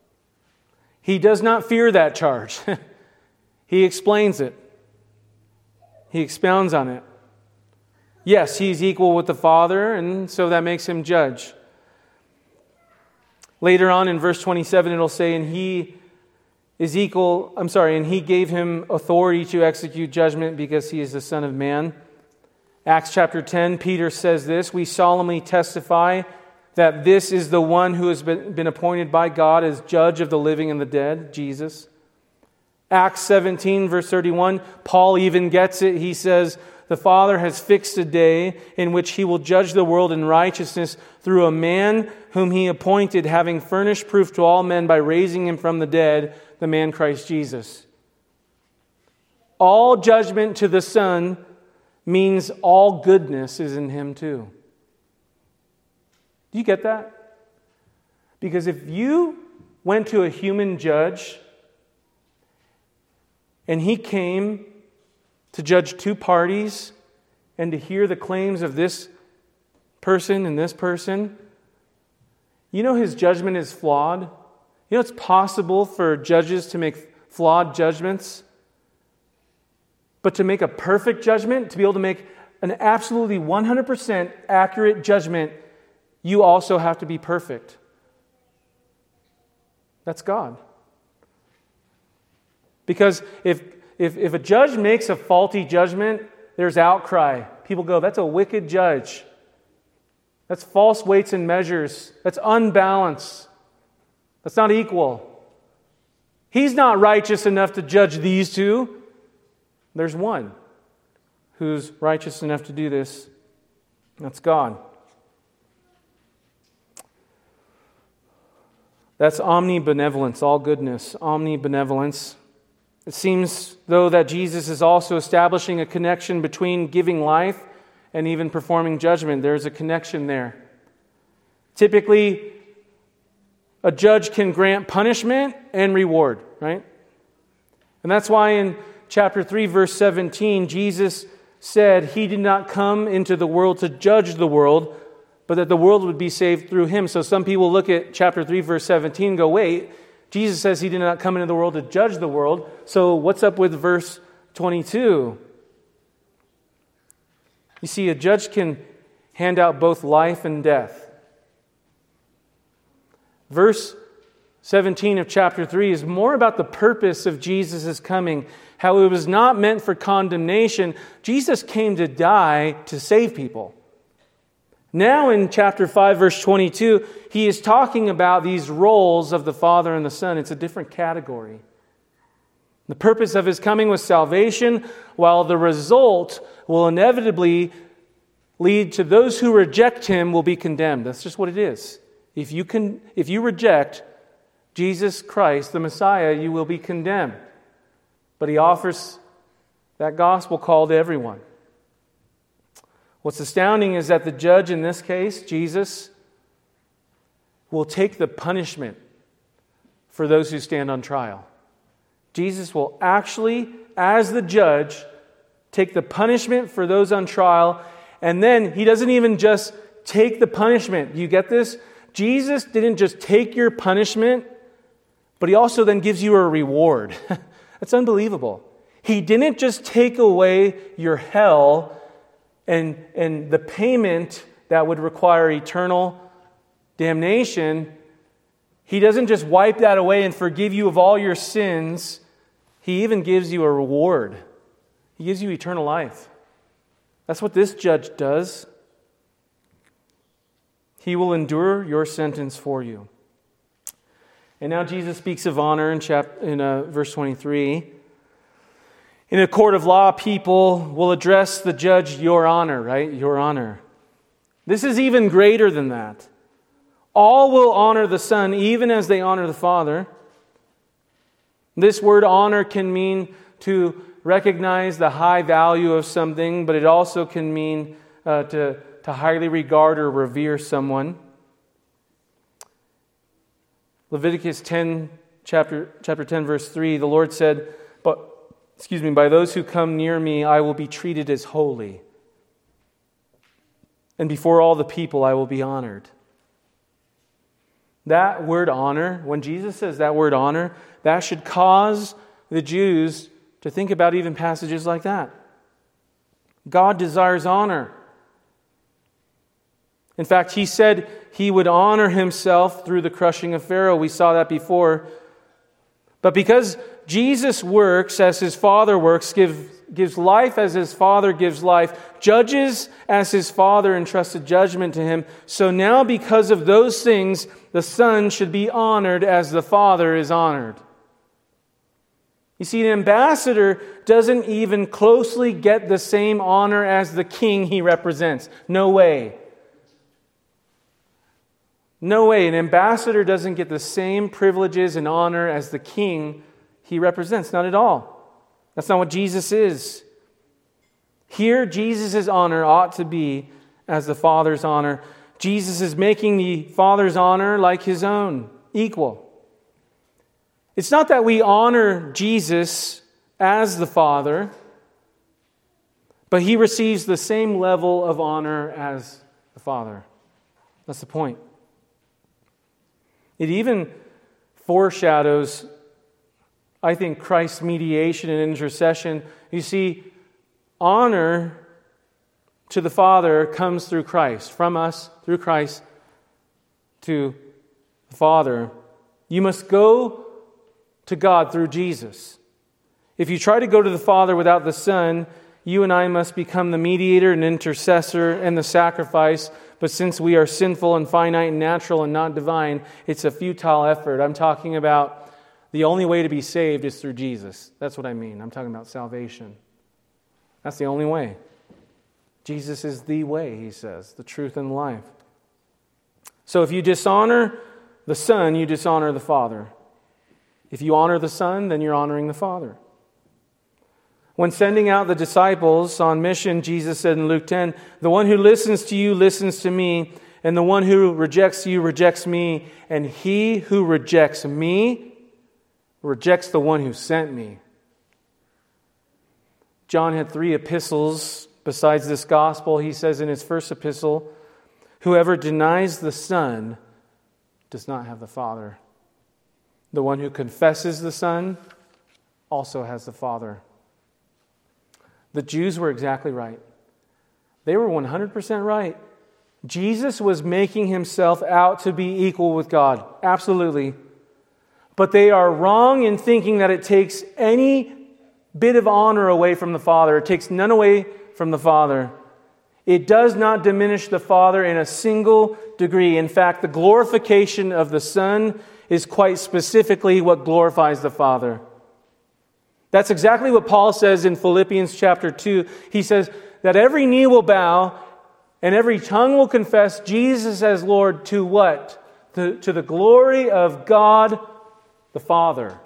He does not fear that charge. He explains it. He expounds on it. Yes, He's equal with the Father, and so that makes Him judge. Later on in verse twenty-seven, it'll say, and He is equal, I'm sorry, and He gave Him authority to execute judgment because He is the Son of Man. Acts chapter ten, Peter says this, we solemnly testify that this is the one who has been, been appointed by God as judge of the living and the dead, Jesus. Acts seventeen, verse thirty-one, Paul even gets it. He says, the Father has fixed a day in which He will judge the world in righteousness through a man whom He appointed, having furnished proof to all men by raising Him from the dead, the man Christ Jesus. All judgment to the Son means all goodness is in Him too. Do you get that? Because if you went to a human judge and he came to judge two parties and to hear the claims of this person and this person, you know his judgment is flawed. You know it's possible for judges to make flawed judgments, but to make a perfect judgment, to be able to make an absolutely one hundred percent accurate judgment, you also have to be perfect. That's God. Because if, if, if a judge makes a faulty judgment, there's outcry. People go, that's a wicked judge. That's false weights and measures. That's unbalanced. That's not equal. He's not righteous enough to judge these two. There's one who's righteous enough to do this. That's God. That's omnibenevolence, all goodness, omnibenevolence. It seems, though, that Jesus is also establishing a connection between giving life and even performing judgment. There's a connection there. Typically, a judge can grant punishment and reward, right? And that's why in chapter three, verse seventeen, Jesus said He did not come into the world to judge the world, but that the world would be saved through Him. So some people look at chapter three, verse seventeen and go, wait, Jesus says He did not come into the world to judge the world. So what's up with verse twenty-two? You see, a judge can hand out both life and death. Verse seventeen of chapter three is more about the purpose of Jesus' coming, how it was not meant for condemnation. Jesus came to die to save people. Now in chapter five, verse twenty-two, he is talking about these roles of the Father and the Son. It's a different category. The purpose of his coming was salvation, while the result will inevitably lead to those who reject him will be condemned. That's just what it is. If you can, if you reject Jesus Christ, the Messiah, you will be condemned. But he offers that gospel call to everyone. What's astounding is that the judge in this case, Jesus, will take the punishment for those who stand on trial. Jesus will actually, as the judge, take the punishment for those on trial, and then he doesn't even just take the punishment. You get this? Jesus didn't just take your punishment, but he also then gives you a reward. That's unbelievable. He didn't just take away your hell and, and the payment that would require eternal damnation. He doesn't just wipe that away and forgive you of all your sins. He even gives you a reward. He gives you eternal life. That's what this judge does. He will endure your sentence for you. And now Jesus speaks of honor in, chap- in uh, verse twenty-three. In a court of law, people will address the judge, your honor, right? Your honor. This is even greater than that. All will honor the Son, even as they honor the Father. This word honor can mean to recognize the high value of something, but it also can mean uh, to, to highly regard or revere someone. Leviticus ten, chapter, chapter ten, verse three, the Lord said, but, excuse me, by those who come near me, I will be treated as holy. And before all the people, I will be honored. That word honor, when Jesus says that word honor, that should cause the Jews to think about even passages like that. God desires honor. In fact, he said he would honor himself through the crushing of Pharaoh. We saw that before. But because Jesus works as his Father works, give, gives life as his Father gives life, judges as his Father entrusted judgment to him, so now because of those things, the Son should be honored as the Father is honored. You see, an ambassador doesn't even closely get the same honor as the king he represents. No way. No way. An ambassador doesn't get the same privileges and honor as the king he represents. Not at all. That's not what Jesus is. Here, Jesus' honor ought to be as the Father's honor. Jesus is making the Father's honor like his own, equal. It's not that we honor Jesus as the Father, but he receives the same level of honor as the Father. That's the point. It even foreshadows, I think, Christ's mediation and intercession. You see, honor to the Father comes through Christ. From us, through Christ, to the Father. You must go to God through Jesus. If you try to go to the Father without the Son, you and I must become the mediator and intercessor and the sacrifice. But since we are sinful and finite and natural and not divine, it's a futile effort. I'm talking about the only way to be saved is through Jesus. That's what I mean. I'm talking about salvation. That's the only way. Jesus is the way, he says, the truth and life. So if you dishonor the Son, you dishonor the Father. If you honor the Son, then you're honoring the Father. When sending out the disciples on mission, Jesus said in Luke ten, "The one who listens to you listens to me, and the one who rejects you rejects me, and he who rejects me rejects the one who sent me." John had three epistles besides this gospel. He says in his first epistle, "Whoever denies the Son does not have the Father. The one who confesses the Son also has the Father." The Jews were exactly right. They were one hundred percent right. Jesus was making himself out to be equal with God. Absolutely. But they are wrong in thinking that it takes any bit of honor away from the Father. It takes none away from the Father. It does not diminish the Father in a single degree. In fact, the glorification of the Son is quite specifically what glorifies the Father. That's exactly what Paul says in Philippians chapter two. He says that every knee will bow and every tongue will confess Jesus as Lord to what? To, to the glory of God the Father.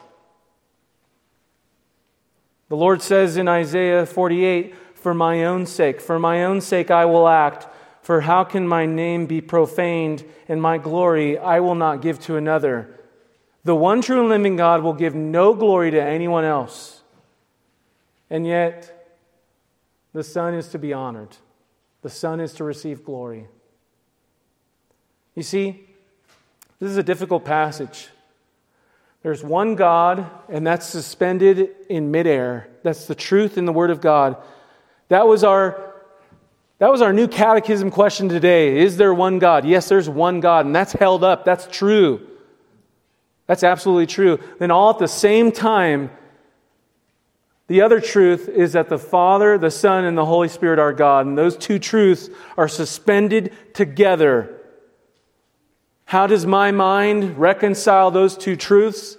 The Lord says in Isaiah forty-eight, for my own sake, for my own sake I will act. For how can my name be profaned, and my glory I will not give to another? The one true and living God will give no glory to anyone else. And yet, the Son is to be honored. The Son is to receive glory. You see, this is a difficult passage. There's one God, and that's suspended in midair. That's the truth in the Word of God. That was our, that was our new catechism question today. Is there one God? Yes, there's one God, and that's held up. That's true. That's absolutely true. Then all at the same time, the other truth is that the Father, the Son, and the Holy Spirit are God, and those two truths are suspended together. How does my mind reconcile those two truths?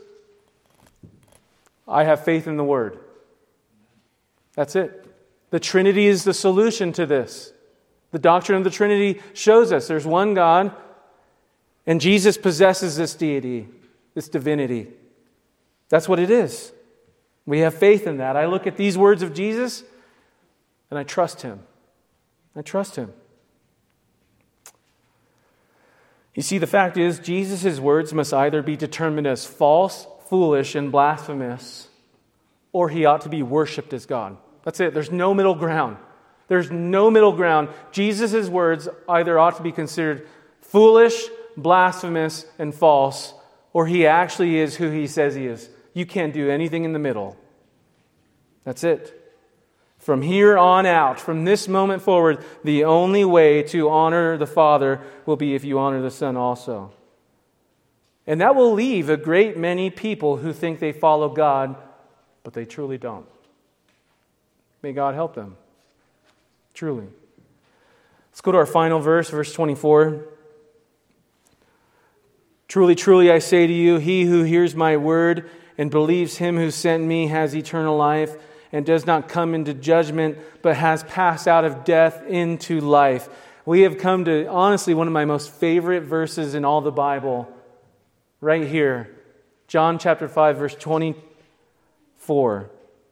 I have faith in the Word. That's it. The Trinity is the solution to this. The doctrine of the Trinity shows us there's one God, and Jesus possesses this deity, this divinity. That's what it is. We have faith in that. I look at these words of Jesus, and I trust Him. I trust Him. You see, the fact is, Jesus' words must either be determined as false, foolish, and blasphemous, or He ought to be worshipped as God. That's it. There's no middle ground. There's no middle ground. Jesus' words either ought to be considered foolish, blasphemous, and false, or He actually is who He says He is. You can't do anything in the middle. That's it. From here on out, from this moment forward, the only way to honor the Father will be if you honor the Son also. And that will leave a great many people who think they follow God, but they truly don't. May God help them. Truly. Let's go to our final verse, verse twenty-four. Truly, truly, I say to you, he who hears my word and believes Him who sent me has eternal life, and does not come into judgment, but has passed out of death into life. We have come to, honestly, one of my most favorite verses in all the Bible, right here. John chapter five, verse twenty-four.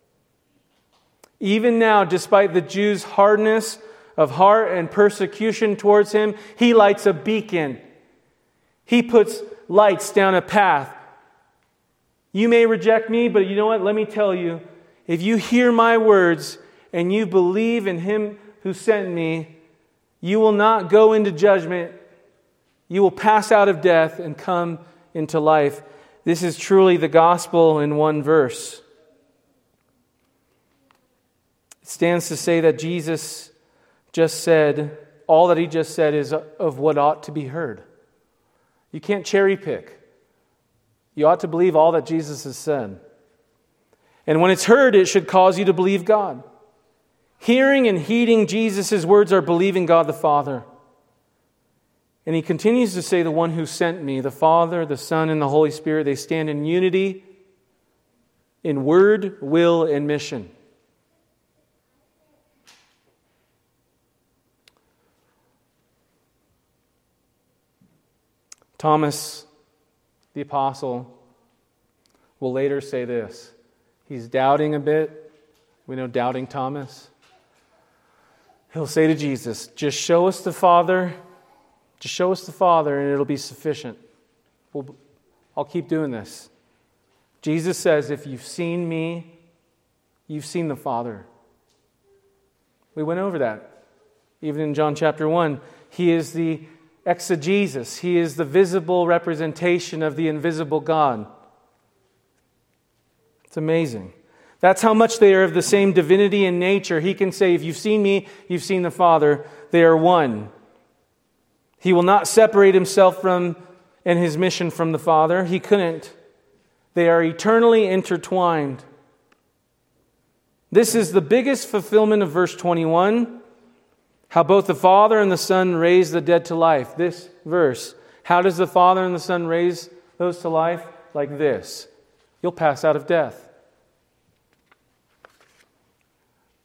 Even now, despite the Jews' hardness of heart and persecution towards Him, He lights a beacon. He puts lights down a path. You may reject me, but you know what? Let me tell you, if you hear my words and you believe in Him who sent me, you will not go into judgment. You will pass out of death and come into life. This is truly the gospel in one verse. It stands to say that Jesus just said, all that He just said is of what ought to be heard. You can't cherry pick. You ought to believe all that Jesus has said. And when it's heard, it should cause you to believe God. Hearing and heeding Jesus' words are believing God the Father. And He continues to say, the one who sent me, the Father, the Son, and the Holy Spirit, they stand in unity in word, will, and mission. Thomas, the apostle, will later say this. He's doubting a bit. We know doubting Thomas. He'll say to Jesus, just show us the Father. Just show us the Father and it'll be sufficient. We'll, I'll keep doing this. Jesus says, if you've seen me, you've seen the Father. We went over that. Even in John chapter one, He is the exegesis. He is the visible representation of the invisible God. It's amazing. That's how much they are of the same divinity and nature. He can say, if you've seen me, you've seen the Father. They are one. He will not separate Himself from and His mission from the Father. He couldn't. They are eternally intertwined. This is the biggest fulfillment of verse twenty-one. How both the Father and the Son raise the dead to life. This verse. How does the Father and the Son raise those to life? Like this. You'll pass out of death.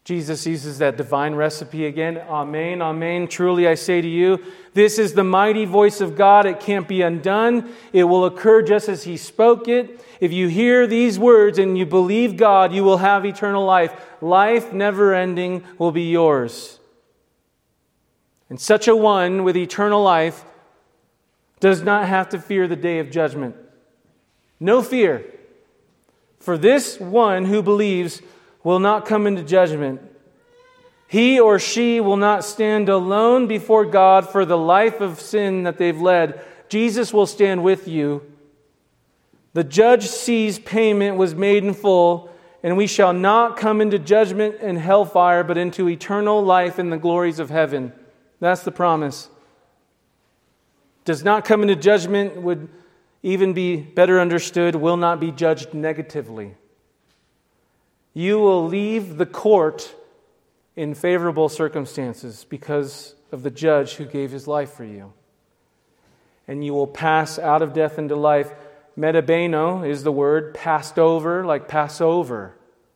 Jesus uses that divine recipe again. Amen, amen. Truly I say to you, this is the mighty voice of God. It can't be undone. It will occur just as He spoke it. If you hear these words and you believe God, you will have eternal life. Life never ending will be yours. And such a one with eternal life does not have to fear the day of judgment. No fear. For this one who believes will not come into judgment. He or she will not stand alone before God for the life of sin that they've led. Jesus will stand with you. The judge sees payment was made in full, and we shall not come into judgment and hellfire, but into eternal life in the glories of heaven. That's the promise. Does not come into judgment would even be better understood, will not be judged negatively. You will leave the court in favorable circumstances because of the judge who gave his life for you. And you will pass out of death into life. Metabeno is the word, passed over, like Passover.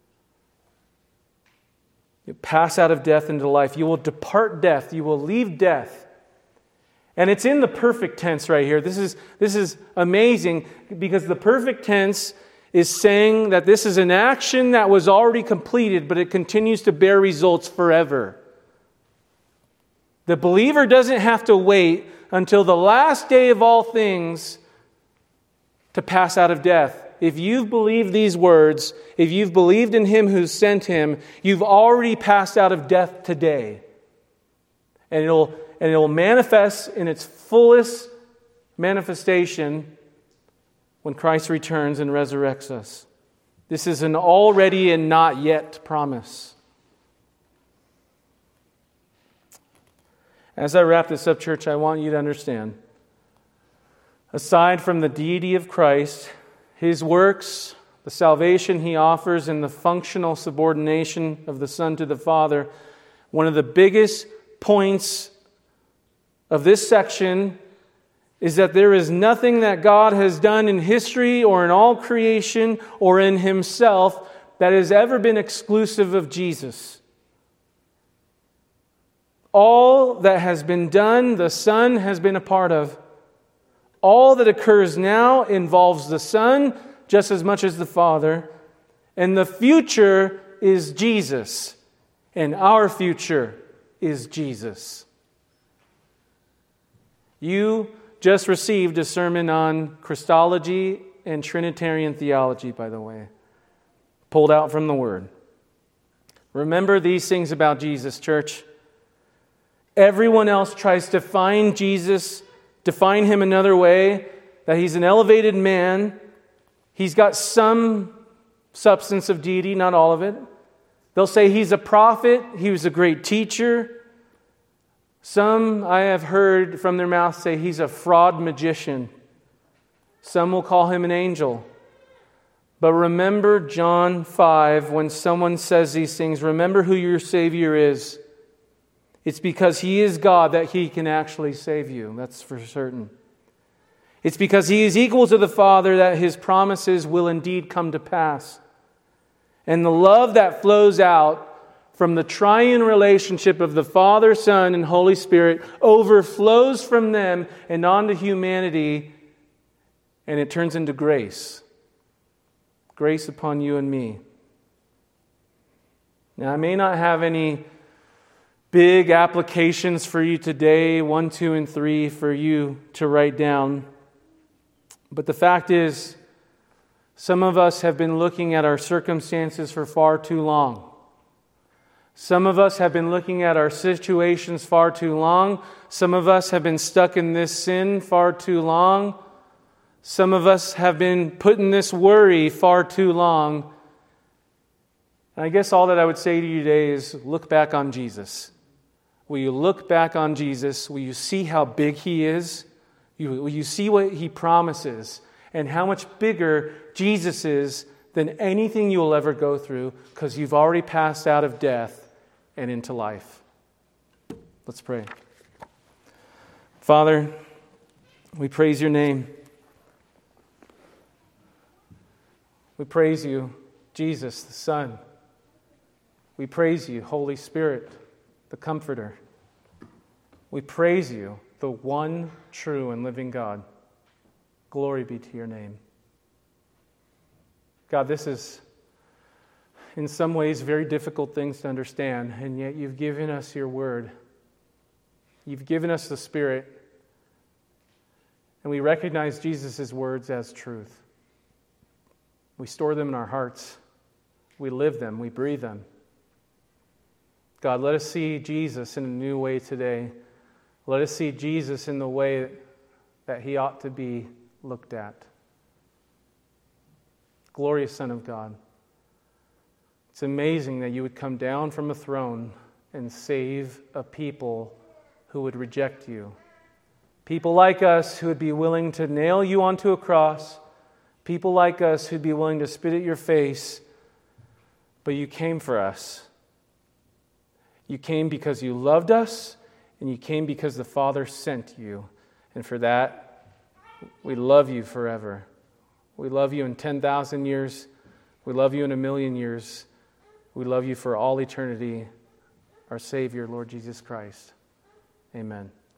You pass out of death into life. You will depart death. You will leave death. And it's in the perfect tense right here. This is, this is amazing because the perfect tense is saying that this is an action that was already completed, but it continues to bear results forever. The believer doesn't have to wait until the last day of all things to pass out of death. If you've believed these words, if you've believed in Him who sent Him, you've already passed out of death today. And it'll, and it'll manifest in its fullest manifestation when Christ returns and resurrects us. This is an already and not yet promise. As I wrap this up, church, I want you to understand, aside from the deity of Christ, His works, the salvation He offers, and the functional subordination of the Son to the Father, one of the biggest points of this section is that there is nothing that God has done in history or in all creation or in Himself that has ever been exclusive of Jesus. All that has been done, the Son has been a part of. All that occurs now involves the Son just as much as the Father. And the future is Jesus. And our future is Jesus. You just received a sermon on Christology and Trinitarian theology, by the way, pulled out from the Word. Remember these things about Jesus, church. Everyone else tries to find Jesus, define Him another way, that He's an elevated man. He's got some substance of deity, not all of it. They'll say He's a prophet, He was a great teacher. Some I have heard from their mouth say He's a fraud magician. Some will call Him an angel. But remember John five, when someone says these things, remember who your Savior is. It's because He is God that He can actually save you. That's for certain. It's because He is equal to the Father that His promises will indeed come to pass. And the love that flows out from the triune relationship of the Father, Son, and Holy Spirit overflows from them and onto humanity, and it turns into grace. Grace upon you and me. Now, I may not have any big applications for you today, one, two, and three, for you to write down. But the fact is, some of us have been looking at our circumstances for far too long. Some of us have been looking at our situations far too long. Some of us have been stuck in this sin far too long. Some of us have been put in this worry far too long. And I guess all that I would say to you today is look back on Jesus. Will you look back on Jesus? Will you see how big He is? Will you see what He promises? And how much bigger Jesus is than anything you will ever go through, because you've already passed out of death and into life. Let's pray. Father, we praise Your name. We praise You, Jesus, the Son. We praise you, Holy Spirit, the Comforter. We praise you, the one true and living God. Glory be to your name. God, this is in some ways very difficult things to understand, and yet you've given us your word. You've given us the Spirit, and we recognize Jesus' words as truth. We store them in our hearts. We live them. We breathe them. God, let us see Jesus in a new way today. Let us see Jesus in the way that he ought to be looked at. Glorious Son of God. It's amazing that you would come down from a throne and save a people who would reject you. People like us who would be willing to nail you onto a cross. People like us who'd be willing to spit at your face. But you came for us. You came because you loved us, and you came because the Father sent you. And for that, we love you forever. We love you in ten thousand years. We love you in a million years. We love you for all eternity. Our Savior, Lord Jesus Christ. Amen.